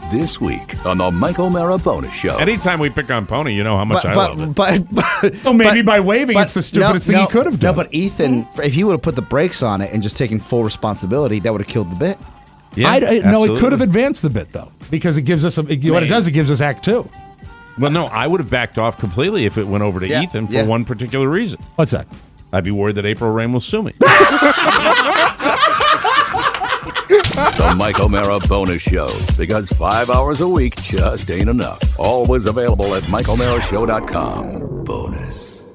This week on the Mike O'Mara Bonus Show. Anytime we pick on Pony, you know how much I love it. But maybe by waving, it's the stupidest thing he could have done. No, but Ethan, if he would have put the brakes on it and just taken full responsibility, that would have killed the bit. Yeah, no, it could have advanced the bit, though, because it gives us what it does, it gives us Act 2. Well, no, I would have backed off completely if it went over to Ethan for one particular reason. What's that? I'd be worried that April Rain will sue me. The Mike O'Mara Bonus Show, because 5 hours a week just ain't enough. Always available at MikeO'MaraShow.com. Bonus.